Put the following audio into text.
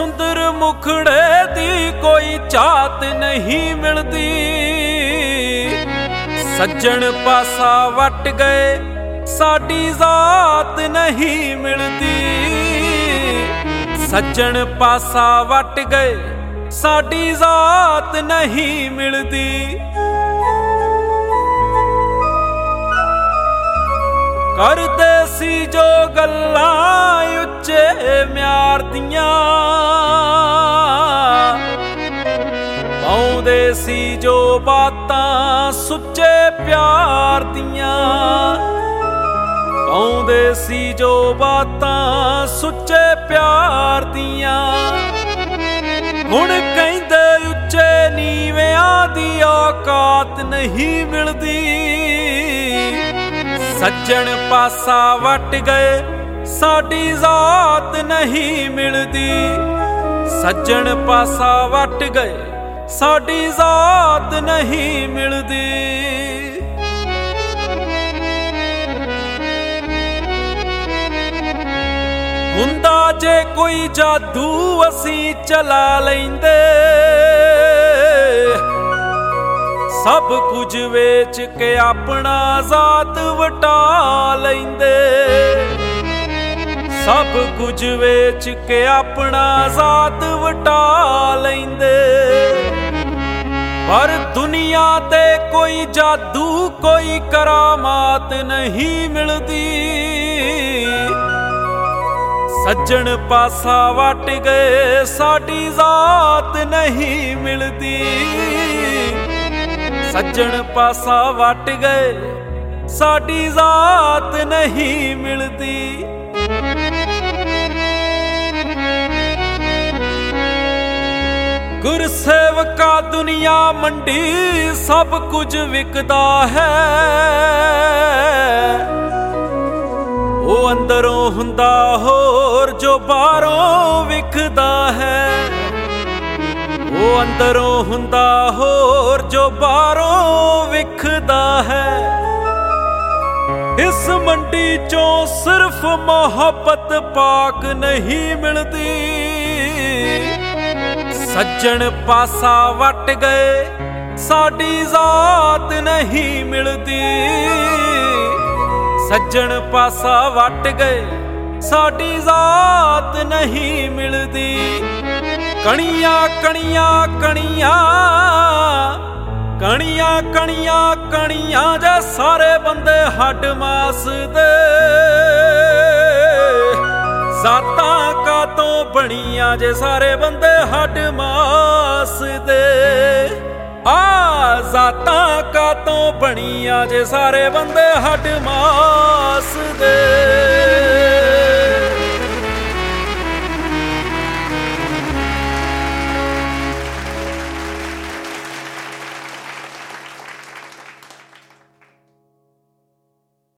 सुंदर मुखड़े दी कोई चात नहीं मिलती। सज्जन पासा वट गए साडी जात नहीं मिलती। सज्जन पासा वट गए साडी जात नहीं मिलती। करदे सी जो गल्लां उच्चे म्यार दियां, पाउंदे सी जो बातां सुच्चे प्यार दियां। पाउंदे सी जो बातां सुच्चे प्यार दियां। हुण कहिंदे उच्चे नीवियां दी औकात नहीं मिलदी। सज्जन पासा वट गए साडी जात नहीं मिलदी। सज्जन पासा वट गए साडी जात नहीं मिलदी। हुंदा जे कोई जादू असी चला लैंदे, सब कुछ वेच के अपना जात वटा लैंदे। सब कुछ वेच के अपना जात वटा लैंदे। पर दुनिया ते कोई जादू कोई करामात नहीं मिलदी। सज्जन पासा वट गए साडी जात नहीं मिलदी। सज्जन पासा वट गए साडी जात नहीं मिलदी। गुरसेवका दुनिया मंडी सब कुछ विकदा है। वो अंदरों हुंदा होर जो बाहरों विकदा है। वो अंदरों हुंदा होर जो बाहरों विखदा है। इस मंडी चों सिर्फ मोहब्बत पाक नहीं मिलती। सज्जन पासा वट गए साडी जात नहीं मिलती। सज्जन पासा वट गए साडी जात नहीं मिलदी। कणियां कणियां कणियां कणियां कणियां कणियां जे सारे बंदे हड्ड मास दे। जातां कातों बणियां जे सारे बंदे हड्ड मास दे। जातां कातों बणियां जे सारे बंदे हड्ड मास दे।